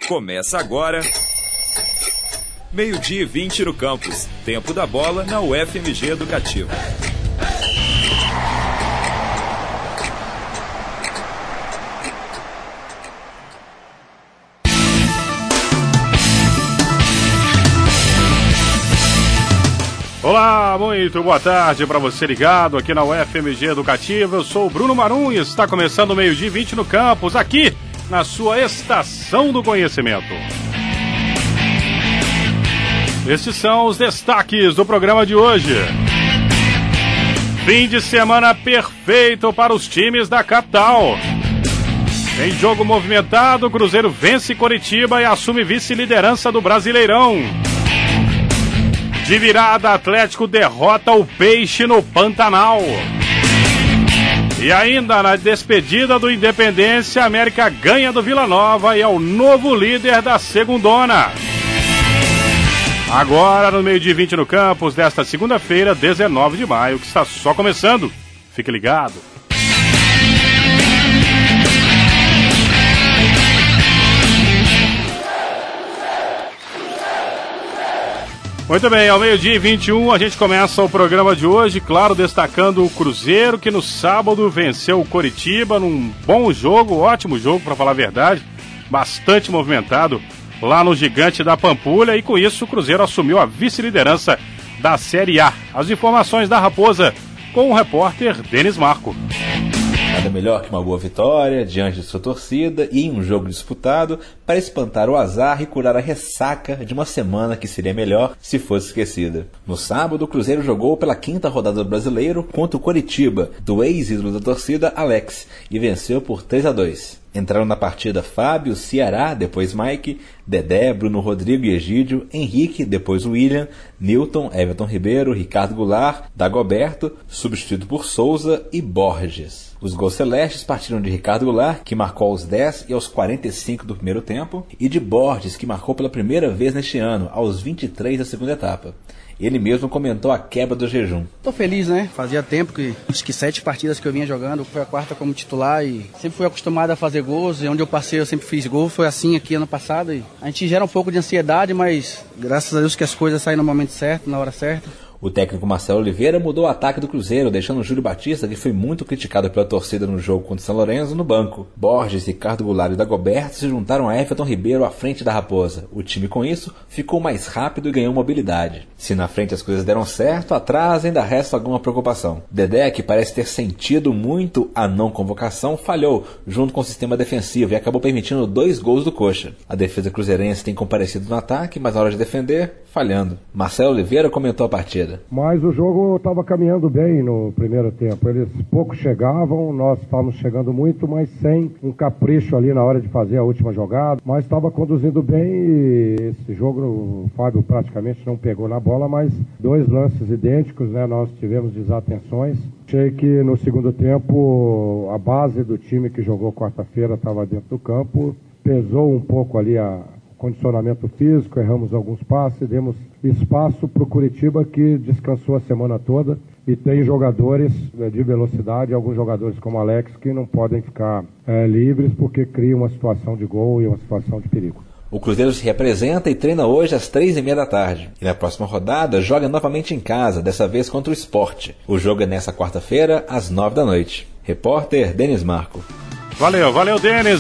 Começa agora, 12h20 no campus. Tempo da bola na UFMG Educativa. Olá, muito boa tarde para você ligado aqui na UFMG Educativa. Eu sou o Bruno Marum e está começando o 12h20 no campus, aqui na sua Estação do Conhecimento. Estes são os destaques do programa de hoje. Fim de semana perfeito para os times da capital. Em jogo movimentado, o Cruzeiro vence Coritiba e assume vice-liderança do Brasileirão. De virada, Atlético derrota o Peixe no Pantanal. E ainda na despedida do Independência, América ganha do Vila Nova e é o novo líder da segundona. Agora no 12h20 no campus desta segunda-feira, 19 de maio, que está só começando. Fique ligado. Muito bem, ao 12h21 a gente começa o programa de hoje, claro, destacando o Cruzeiro, que no sábado venceu o Coritiba num bom jogo, ótimo jogo, para falar a verdade, bastante movimentado lá no Gigante da Pampulha, e com isso o Cruzeiro assumiu a vice-liderança da Série A. As informações da Raposa com o repórter Denis Marco. Nada melhor que uma boa vitória diante de sua torcida e em um jogo disputado para espantar o azar e curar a ressaca de uma semana que seria melhor se fosse esquecida. No sábado, o Cruzeiro jogou pela 5ª rodada do Brasileiro contra o Coritiba, do ex-ídolo da torcida, Alex, e venceu por 3-2. Entraram na partida Fábio, Ceará, depois Mike, Dedé, Bruno Rodrigo e Egídio, Henrique, depois William, Newton, Everton Ribeiro, Ricardo Goulart, Dagoberto, substituído por Souza e Borges. Os gols celestes partiram de Ricardo Goulart, que marcou aos 10 e aos 45 do primeiro tempo, e de Borges, que marcou pela primeira vez neste ano, aos 23 da segunda etapa. Ele mesmo comentou a quebra do jejum. Tô feliz, né? Fazia tempo acho que 7 partidas que eu vinha jogando, foi a 4ª como titular e sempre fui acostumado a fazer gols, e onde eu passei eu sempre fiz gol, foi assim aqui ano passado, e a gente gera um pouco de ansiedade, mas graças a Deus que as coisas saem no momento certo, na hora certa. O técnico Marcelo Oliveira mudou o ataque do Cruzeiro, deixando o Júlio Batista, que foi muito criticado pela torcida no jogo contra o São Lourenço, no banco. Borges, Ricardo Goulart e Dagoberto se juntaram a Everton Ribeiro à frente da Raposa. O time, com isso, ficou mais rápido e ganhou mobilidade. Se na frente as coisas deram certo, atrás ainda resta alguma preocupação. Dedé, que parece ter sentido muito a não convocação, falhou junto com o sistema defensivo e acabou permitindo 2 gols do Coxa. A defesa cruzeirense tem comparecido no ataque, mas na hora de defender, falhando. Marcelo Oliveira comentou a partida. Mas o jogo estava caminhando bem no primeiro tempo. Eles pouco chegavam, nós estávamos chegando muito, mas sem um capricho ali na hora de fazer a última jogada. Mas estava conduzindo bem e esse jogo o Fábio praticamente não pegou na bola, mas 2 lances idênticos, né? Nós tivemos desatenções. Achei que no segundo tempo a base do time que jogou quarta-feira estava dentro do campo. Pesou um pouco ali condicionamento físico, erramos alguns passes, demos espaço para o Coritiba, que descansou a semana toda e tem jogadores de velocidade, alguns jogadores como Alex, que não podem ficar livres porque cria uma situação de gol e uma situação de perigo. O Cruzeiro se representa e treina hoje às 3h30 da tarde. E na próxima rodada joga novamente em casa, dessa vez contra o Sport. O jogo é nessa quarta-feira, às 9 da noite. Repórter Denis Marco. Valeu Denis,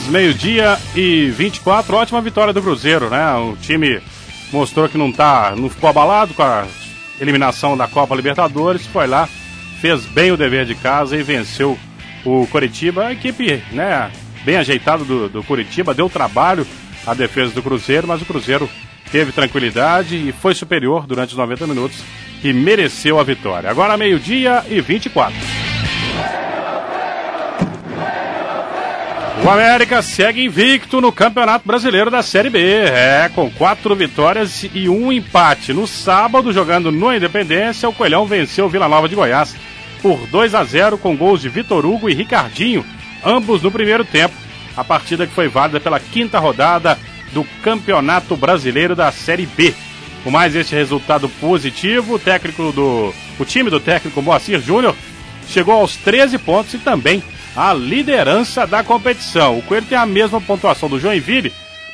12h24, ótima vitória do Cruzeiro, né? O time mostrou que não ficou abalado com a eliminação da Copa Libertadores, foi lá, fez bem o dever de casa e venceu o Coritiba. A equipe, né, bem ajeitada do Coritiba, deu trabalho à defesa do Cruzeiro, mas o Cruzeiro teve tranquilidade e foi superior durante os 90 minutos e mereceu a vitória. Agora 12h24. O América segue invicto no Campeonato Brasileiro da Série B, com 4 vitórias e 1 empate. No sábado, jogando no Independência, o Coelhão venceu o Vila Nova de Goiás por 2-0 com gols de Vitor Hugo e Ricardinho, ambos no primeiro tempo. A partida que foi válida pela 5ª rodada do Campeonato Brasileiro da Série B. Com mais este resultado positivo, o time do técnico Moacir Júnior chegou aos 13 pontos e também a liderança da competição. O Coelho tem a mesma pontuação do Joinville,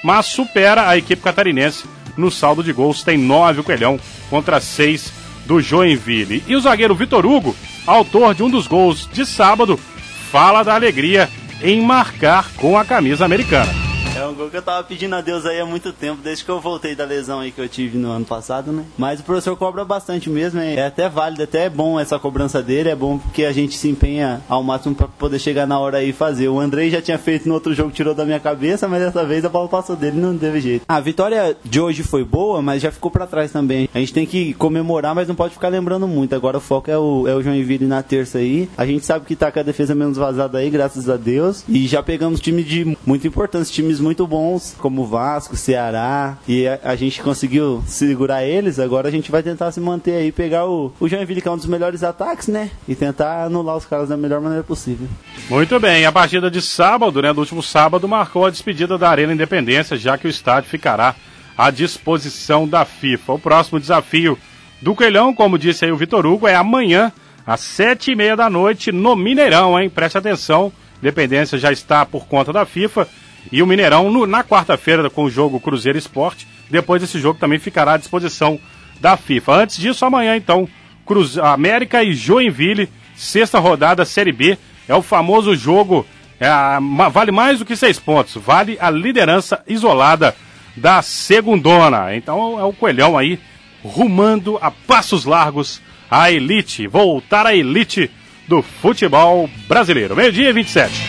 mas supera a equipe catarinense no saldo de gols. Tem 9 o Coelhão contra 6 do Joinville. E o zagueiro Vitor Hugo, autor de um dos gols de sábado, fala da alegria em marcar com a camisa americana. É um gol que eu tava pedindo a Deus aí há muito tempo, desde que eu voltei da lesão aí que eu tive no ano passado, né? Mas o professor cobra bastante mesmo, é até válido, até é bom essa cobrança dele, é bom porque a gente se empenha ao máximo pra poder chegar na hora aí e fazer. O Andrei já tinha feito no outro jogo, tirou da minha cabeça, mas dessa vez a bola passou dele, não teve jeito. A vitória de hoje foi boa, mas já ficou pra trás também. A gente tem que comemorar, mas não pode ficar lembrando muito. Agora o foco é o Joinville na terça aí. A gente sabe que tá com a defesa menos vazada aí, graças a Deus. E já pegamos time de muito importantes, times muito bons, como Vasco, Ceará, e a gente conseguiu segurar eles. Agora a gente vai tentar se manter aí, pegar o Joinville, que é um dos melhores ataques, né, e tentar anular os caras da melhor maneira possível. Muito bem, a partida de sábado, né, do último sábado, marcou a despedida da Arena Independência, já que o estádio ficará à disposição da FIFA. O próximo desafio do Coelhão, como disse aí o Vitor Hugo, é amanhã, às 7h30 da noite, no Mineirão, hein? Preste atenção, Independência já está por conta da FIFA. E o Mineirão, na quarta-feira, com o jogo Cruzeiro Esporte, depois desse jogo também ficará à disposição da FIFA. Antes disso, amanhã, então, América e Joinville, sexta rodada, Série B, é o famoso jogo, vale mais do que 6 pontos, vale a liderança isolada da segundona. Então é o Coelhão aí, rumando a passos largos à elite, voltar à elite do futebol brasileiro. 12h27.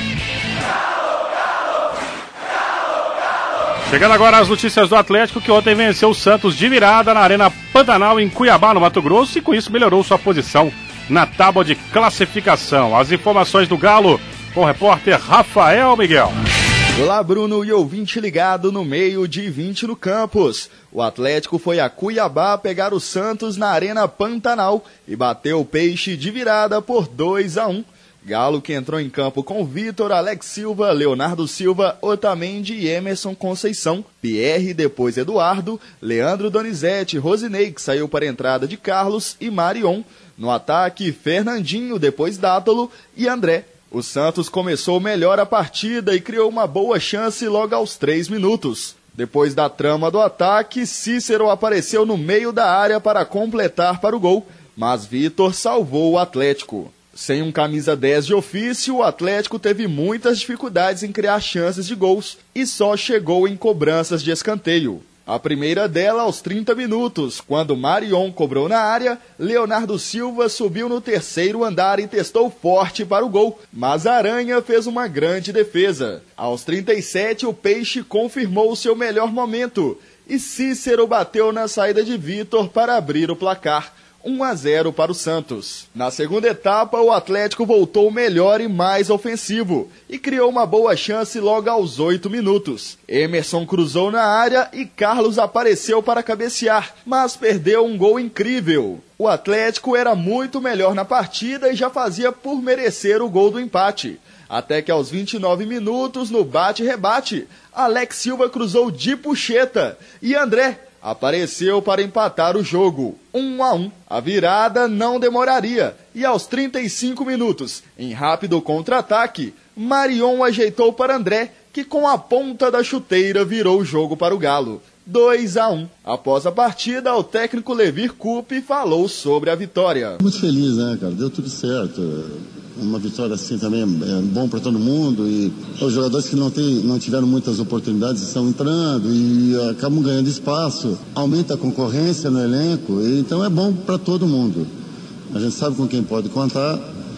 Chegando agora às notícias do Atlético, que ontem venceu o Santos de virada na Arena Pantanal, em Cuiabá, no Mato Grosso, e com isso melhorou sua posição na tábua de classificação. As informações do Galo com o repórter Rafael Miguel. Olá, Bruno e ouvinte ligado no meio de 20 no campus. O Atlético foi a Cuiabá pegar o Santos na Arena Pantanal e bateu o Peixe de virada por 2-1. Galo que entrou em campo com Vitor, Alex Silva, Leonardo Silva, Otamendi e Emerson Conceição, Pierre, depois Eduardo, Leandro Donizete, Rosinei, que saiu para a entrada de Carlos e Marion. No ataque, Fernandinho, depois Dátolo e André. O Santos começou melhor a partida e criou uma boa chance logo aos 3 minutos. Depois da trama do ataque, Cícero apareceu no meio da área para completar para o gol, mas Vitor salvou o Atlético. Sem um camisa 10 de ofício, o Atlético teve muitas dificuldades em criar chances de gols e só chegou em cobranças de escanteio. A primeira dela aos 30 minutos, quando Marion cobrou na área, Leonardo Silva subiu no terceiro andar e testou forte para o gol, mas Aranha fez uma grande defesa. Aos 37, o Peixe confirmou o seu melhor momento e Cícero bateu na saída de Vitor para abrir o placar. 1-0 para o Santos. Na segunda etapa, o Atlético voltou melhor e mais ofensivo e criou uma boa chance logo aos 8 minutos. Emerson cruzou na área e Carlos apareceu para cabecear, mas perdeu um gol incrível. O Atlético era muito melhor na partida e já fazia por merecer o gol do empate. Até que aos 29 minutos, no bate-rebate, Alex Silva cruzou de puxeta e André apareceu para empatar o jogo, 1-1. A virada não demoraria, e aos 35 minutos, em rápido contra-ataque, Marion ajeitou para André, que com a ponta da chuteira virou o jogo para o Galo, 2-1. Após a partida, o técnico Levir Coupe falou sobre a vitória. Muito feliz, né, cara? Deu tudo certo. Uma vitória assim também é bom para todo mundo, e os jogadores que não tiveram muitas oportunidades estão entrando e acabam ganhando espaço, aumenta a concorrência no elenco, e então é bom para todo mundo. A gente sabe com quem pode contar,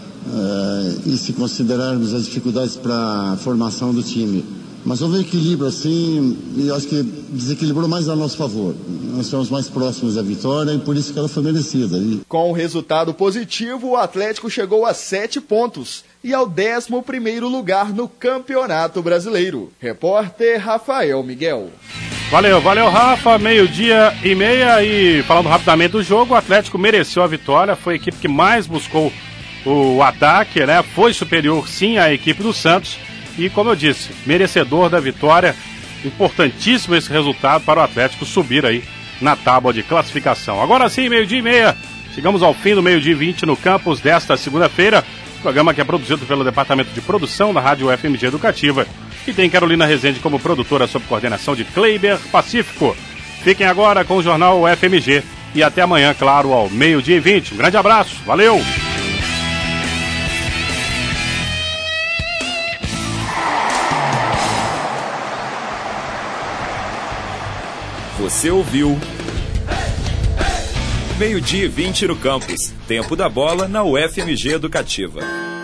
e se considerarmos as dificuldades para a formação do time. Mas houve equilíbrio assim, e acho que desequilibrou mais a nosso favor. Nós estamos mais próximos da vitória e por isso que ela foi merecida. Com o resultado positivo, o Atlético chegou a 7 pontos e ao 11º lugar no Campeonato Brasileiro. Repórter Rafael Miguel. Valeu, Rafa, 12h30, e falando rapidamente do jogo, o Atlético mereceu a vitória, foi a equipe que mais buscou o ataque, né? Foi superior sim à equipe do Santos. E, como eu disse, merecedor da vitória, importantíssimo esse resultado para o Atlético subir aí na tábua de classificação. Agora sim, 12h30, chegamos ao fim do 12h20 no campus desta segunda-feira, programa que é produzido pelo Departamento de Produção da Rádio FMG Educativa e tem Carolina Rezende como produtora sob coordenação de Kleiber Pacífico. Fiquem agora com o Jornal FMG e até amanhã, claro, ao 12:20. Um grande abraço, valeu! Você ouviu 12:20 no campus. Tempo da bola na UFMG Educativa.